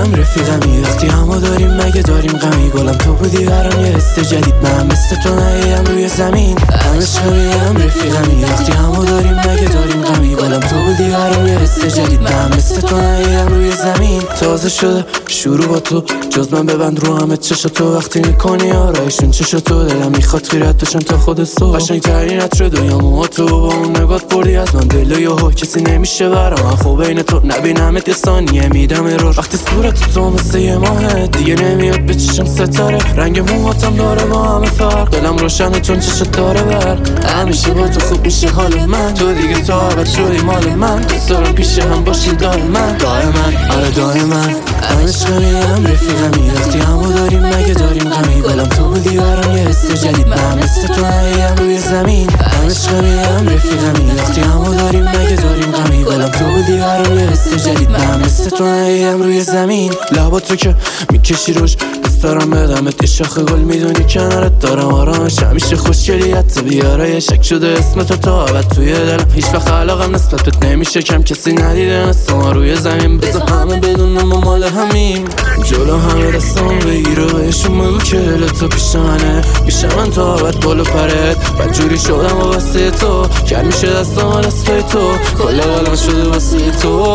هم رفیقمی وقتی همو داریم مگه داریم غمی گلم تو بودی برام یه حس جدید من مثل تو نهیم روی زمین عشقمی هم رفیقمی وقتی همو داریم مگه داریم غمی گلم تو بودی برام یه حس جدید من مثل تو نهیم روی زمین تازه شده شروع با تو جز من ببند رو همه چشا تو وقتی میکنی آرایشون چشا تو دلم میخواد خیرت بشم تا خود سو قشنگ ترین عطر دنیامو تو با اون نگات بردی از من دل یهو کسی نمیشه برام من خوب بین تو نبینمت یه ثانیه میدم ایرور وقتی صورت تو مثل یه ماهه دیگه نمیاد به چشم ستاره رنگ موهاتم داره با همه فرق دلم روشنه چون چشت داره برق همیشه با تو خوب میشه حال من تو دیگه تا ابد شدی مال من دوست دارم پیش هم باشی دائما دائما آره دائما عشقمی هم رفیقمی وقتی همو داریم مگه داریم غمی گلم تو بودی برام یه حس جدید من مثل تو نهیم روی زمین عشقمی هم رفیقمی وقتی همو داریم مگه داریم غمی گلم تو بودی برام یه حس جدید من مثل تو نهیم روی زمین لبا تو که میکشی روش دوست دارم بدمت یه شاخه گل میدونی کنارت دارم آرامش همیشه خوشگلیت بیاره شک شده اسم تو تا ابد توی دلم هیچ وقت علاقم نسبت بهت نمیشه کم کسی ندیده مثل ما روی زمین بذار همه بدونم ما مال همیم جلو همه دستان بگیر و بهشون بگو که دل تو پیش منه میشه من تا ابد بالا پرت بدجوری شدم و واسه تو کرد میشه دستان دستای تو کل قلم شده واسه تو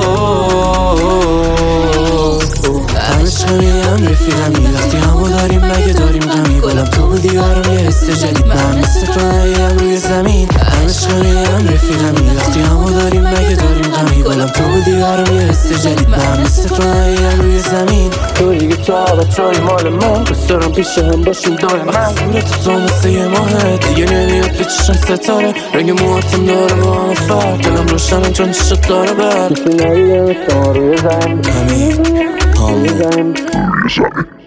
عشقمی هم رفیقمی وقتی همو داریم مگه داریم غمی گلم تو بودی برام یه حس جدید من مثل تو نهیم روی زمین عشقمی هم رفیقمی وقتی همو داریم مگه داریم غمی گلم تو بودی برام یه حس جدید من مثل تو نهیم روی زمین تو دیگه تا ابد شدی مال من دوست دارم پیش هم باشیم دائما صورت تو مثل یه ماهه دیگه نمیاد به چشم ستاره رنگ موهاتم داره با همه فرق دلم روشنه چون چشت داره برق کسی ندیده مثل ما روی زمین همین